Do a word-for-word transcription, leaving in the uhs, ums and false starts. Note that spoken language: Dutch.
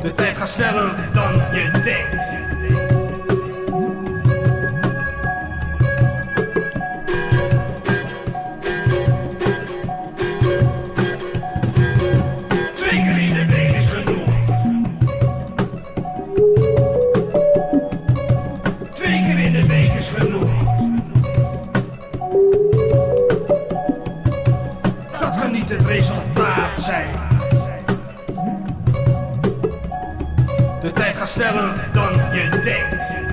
De tijd gaat sneller dan je denkt. Twee keer in de week is genoeg. Twee keer in de week is genoeg. Dat kan niet het resultaat zijn. De tijd gaat sneller dan je denkt.